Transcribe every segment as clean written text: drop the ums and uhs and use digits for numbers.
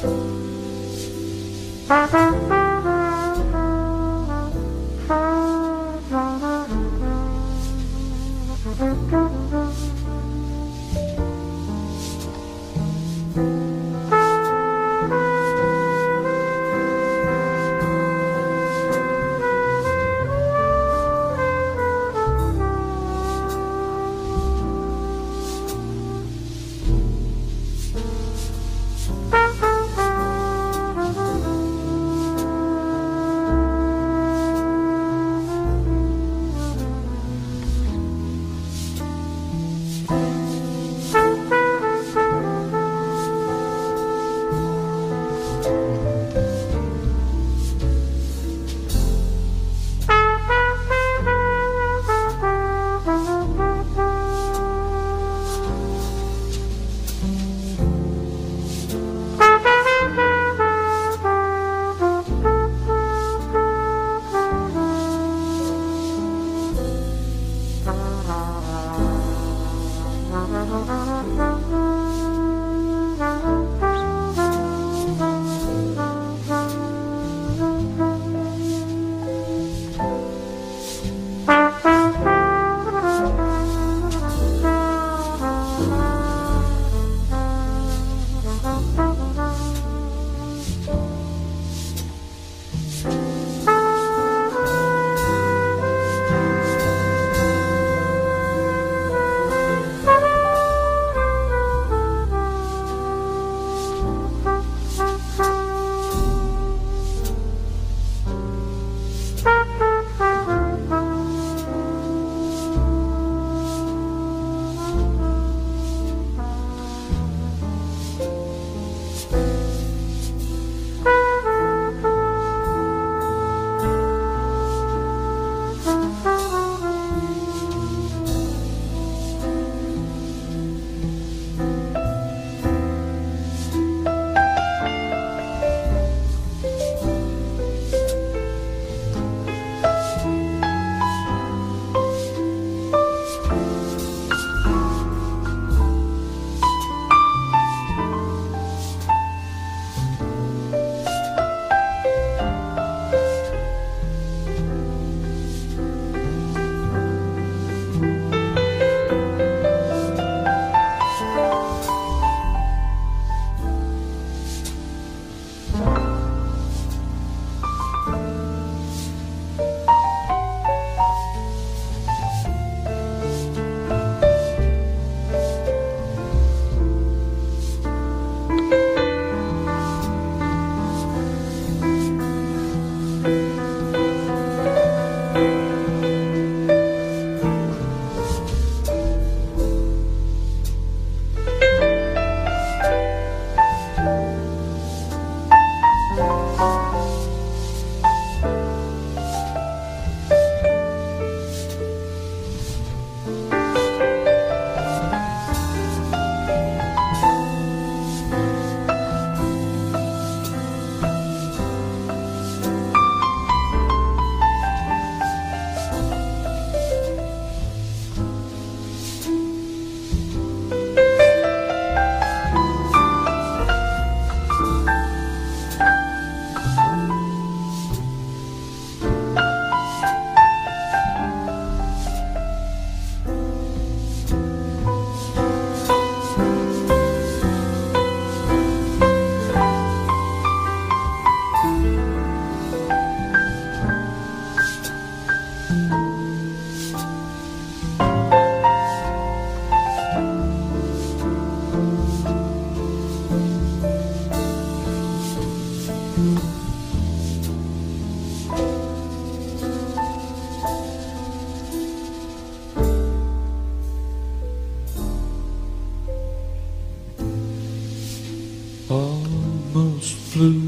Almost flew,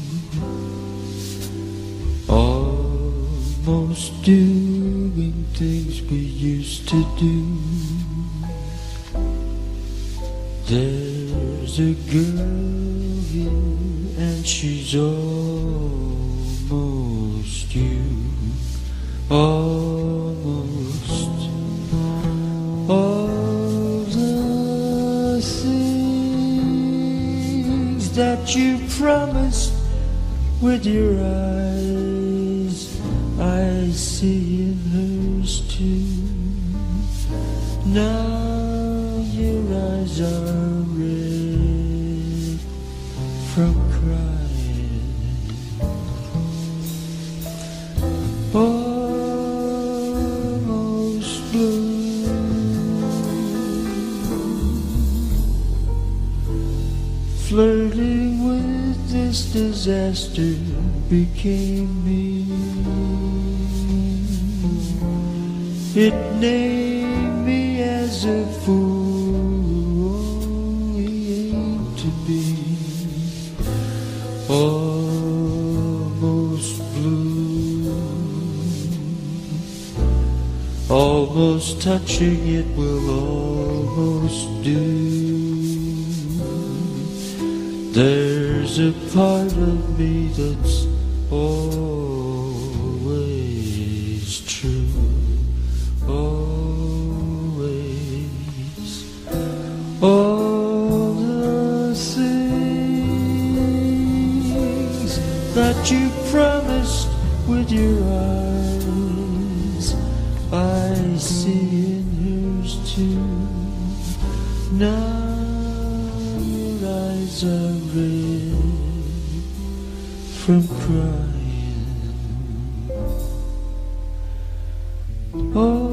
almost doing things we used to do. There's a girl here and she's almost you. Almost all the things that you promised with your eyes, I see in hers too. Now your eyes are red from crying, almost blue, flirting with this disaster became me. It named me as a fool only aimed to be, almost blue, almost touching it will almost do. There's a part of me that's always true, always. All the things that you promised with your eyes, I see in hers too. Now your eyes are red from crying. Oh,